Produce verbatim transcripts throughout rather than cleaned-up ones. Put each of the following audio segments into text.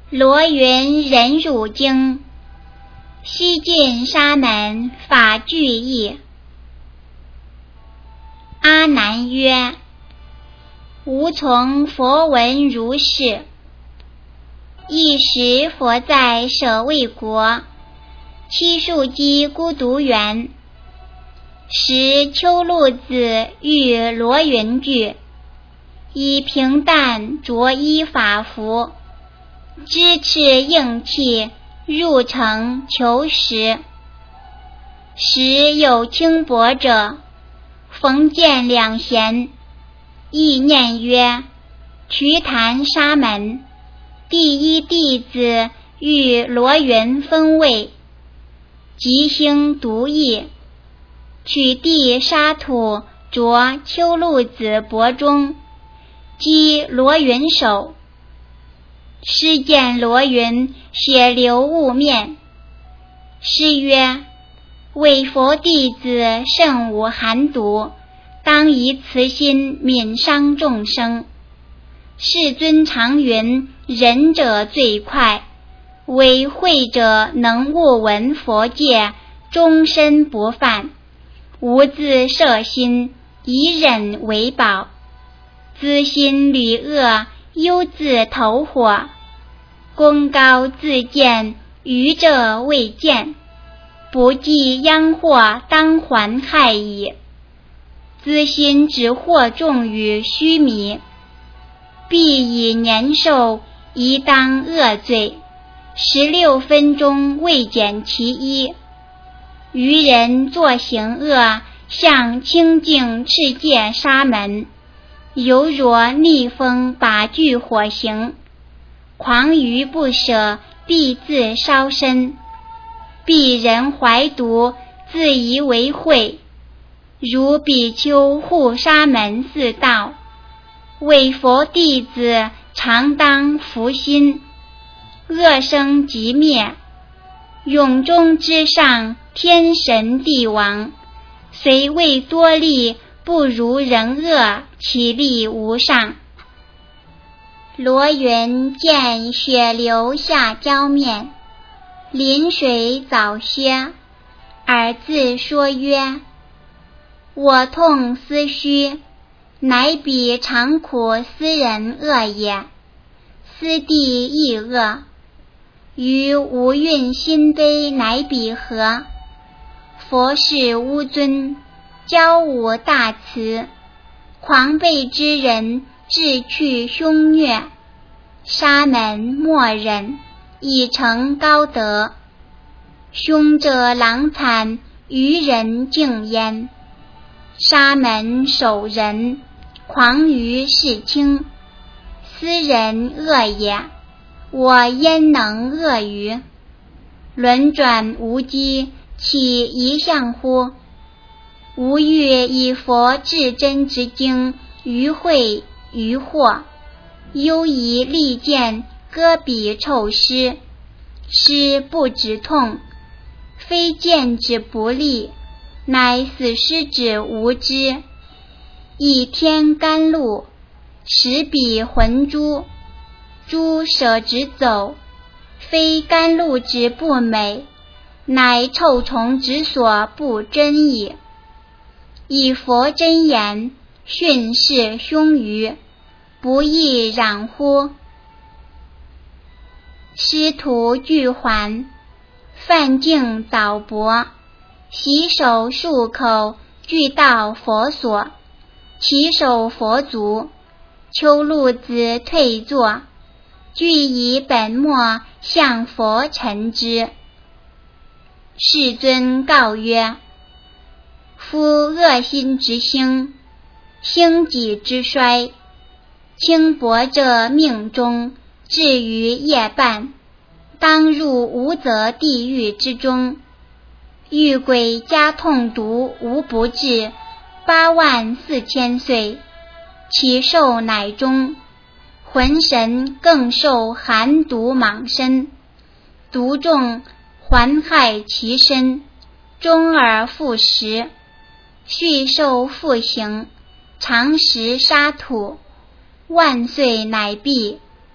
罗云忍辱经，西晋沙门法句译。阿难曰：吾从佛闻如是。一时佛在舍卫国，七树基孤独园。时秋鹿子遇罗云具，以平淡着衣法服，支持应器，入城求食。时有轻薄者，逢见两贤，意念曰：瞿昙沙门第一弟子遇罗云分位，吉星独异，取地沙土着秋鹿子帛中，击罗云手。师见罗云血流雾面，师曰：为佛弟子甚无寒毒，当以慈心悯伤众生。世尊常云：仁者最快，为慧者能悟闻佛戒，终身不犯。无自摄心，以忍为宝。资心屡恶，忧自投火。功高自见，愚者未见。不计殃祸，当还害矣。资心只惑众于虚迷，必以年寿，宜当恶罪。十六分钟未减其一。愚人作行恶，向清净赤戒沙门，犹若逆风把炬火行。狂于不舍，必自烧身。鄙人怀毒，自以为慧。如比丘护沙门四道，为佛弟子常当福心。恶生即灭，永中之上，天神地王，虽未多力，不如人恶，其力无上。罗云见血流下焦面，临水早歇，而自说曰：我痛思虚，乃彼常苦斯人恶也。斯地亦恶，于无蕴心悲，乃彼何？佛是乌尊，教无大慈，狂悖之人，志去凶虐。沙门莫忍，以成高德。凶者狼惨，愚人敬焉。沙门守仁，狂于世轻。斯人恶也，我焉能恶于？轮转无机，岂一相乎？吾欲以佛至真之经，于会于惑，忧疑利剑，割彼臭尸。尸不止痛，非剑之不利，乃死尸之无知。以天甘露，使彼魂诛。诛舍之走，非甘露之不美，乃臭虫之所不真矣。以佛真言，训示凶愚，不亦攘乎？师徒俱还，犯净早薄，洗手漱口，俱到佛所，齐手佛足。秋鹿子退坐，俱以本末向佛陈之。世尊告曰：夫恶心之兴，兴己之衰，轻薄者命中，至于夜半，当入无则地狱之中。遇鬼加痛毒，无不至，八万四千岁，其寿乃终。魂神更受寒毒莽身，毒重还害其身，终而复食，续受复行，常食沙土，万岁乃毕。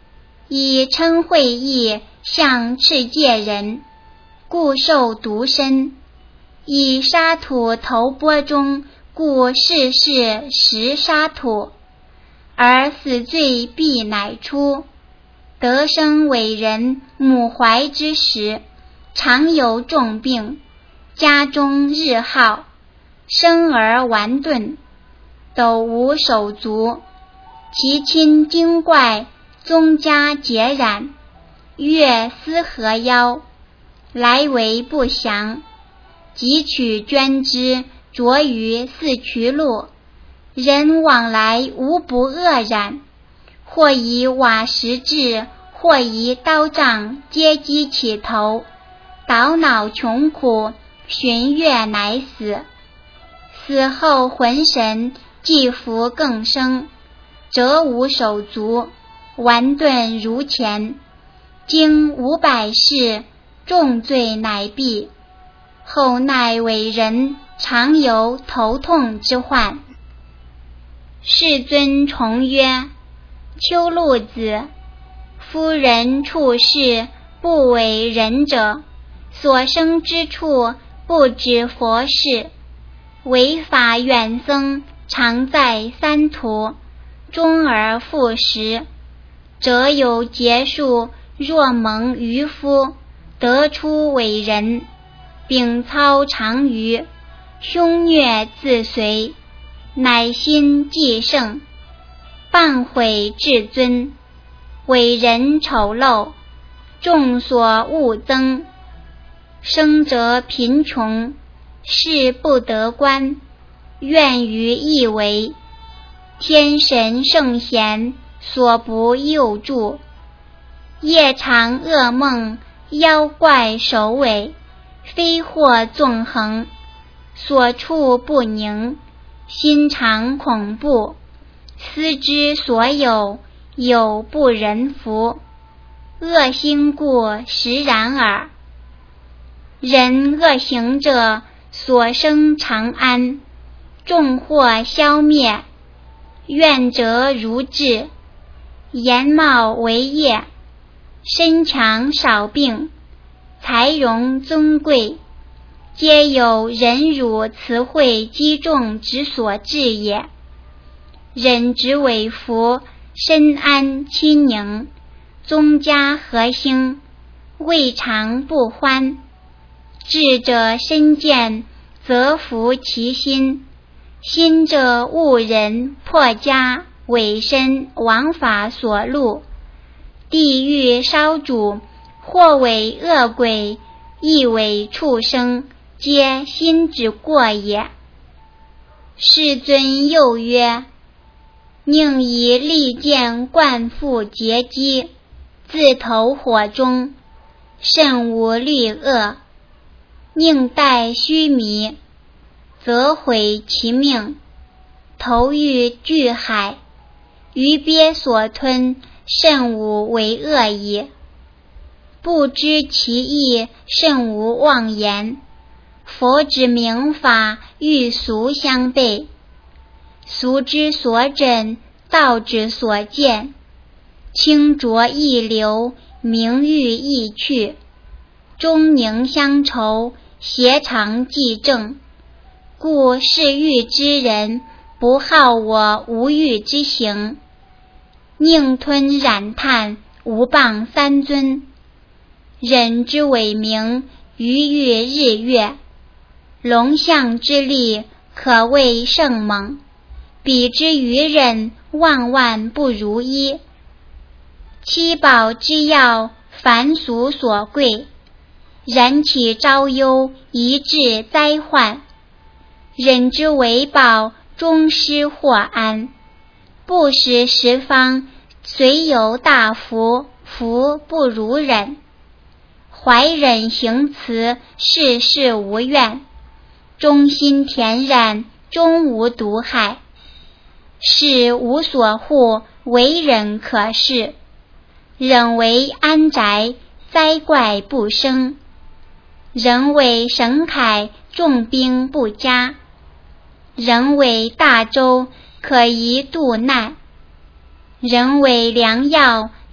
以嗔恚意向持戒人，故受毒身；以沙土投钵中，故世世食沙土，而死罪必乃出。得生为人，母怀之时，常有重病，家中日耗，生而顽钝，斗无手足，其亲精怪，宗家结染，月思何夭，来为不详。即取捐之，着于四衢路，人往来无不恶染，或以瓦石制，或以刀杖皆击其头，倒脑穷苦，旬月乃死。死后魂神既复更生，则无手足，顽钝如前。经五百世，重罪乃毕。后乃为人，常有头痛之患。世尊重曰：丘鹿子，夫人处世，不为人者，所生之处，不止佛事。违法远僧，常在三途，终而复食，则有劫数，若蒙渔夫，得出为人，秉操常于，凶虐自随，乃心既盛，谤毁至尊，为人丑陋，众所恶憎，生则贫穷，事不得官，怨于义为，天神圣贤，所不佑助，夜长噩梦，妖怪首尾，非祸纵横，所处不宁，心常恐怖，思之所有，有不人服，恶心故实然耳。人恶行者，所生长安，众祸消灭，愿者如至，颜貌为业，身强少病，财荣尊贵，皆有忍辱慈惠积众之所致也。忍之为福，身安亲宁，宗家和兴，未尝不欢。智者身见，则服其心；心者误人，破家，委身，枉法所录。地狱烧煮，或为恶鬼，亦为畜生，皆心之过也。世尊又曰：宁以利剑贯腹截击，自投火中，甚无虑恶；宁待须弥，则毁其命，投于巨海，鱼鳖所吞，甚无为恶矣。不知其意，甚无妄言。佛之明法，欲俗相悖。俗之所枕，道之所见。清浊易流，名誉易去。中宁相酬，邪常既正。故是欲之人，不好我无欲之行。宁吞染炭，无谤三尊。忍之为名，于欲日月。龙象之力，可谓甚猛。比之于忍，万万不如一。七宝之要，凡俗所贵。然其招忧，宜致灾患。忍之为宝，终失祸安。不识十方，虽有大福，福不如忍。怀忍行慈，事事无怨。忠心恬然，终无毒害。事无所护，为忍可视。忍为安宅，灾怪不生。人为神铠，重兵不加。人为大舟，可以渡难。人为良药，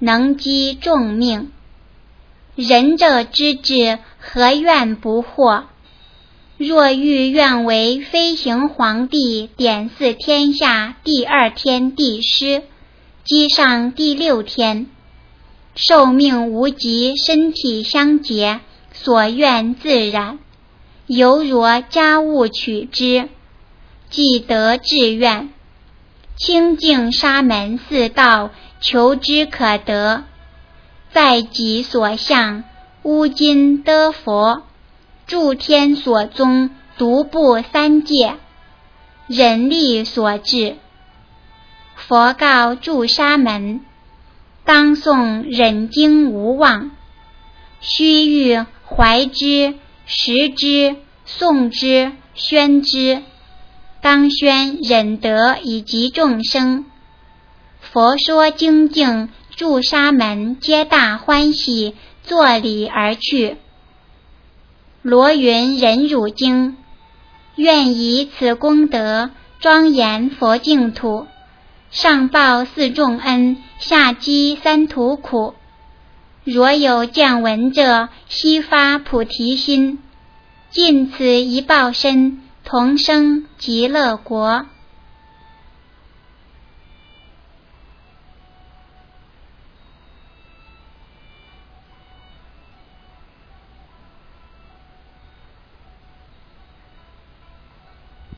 能积众命。仁者之志，何怨不惑？若欲愿为飞行皇帝，点祀天下第二天帝师，积上第六天，寿命无极，身体相结，所愿自然，犹若家务取之，既得志愿。清净沙门四道，求之可得，在己所向，乌金得佛，诸天所宗，独步三界，人力所致。佛告住沙门，当诵忍经无忘，须欲怀之、识之、诵之、宣之，当宣忍德以及众生。佛说精进，住沙门皆大欢喜，作礼而去。罗云忍辱经，愿以此功德庄严佛净土，上报四重恩，下积三途苦。若有见闻者，悉发菩提心，尽此一报身，同生极乐国。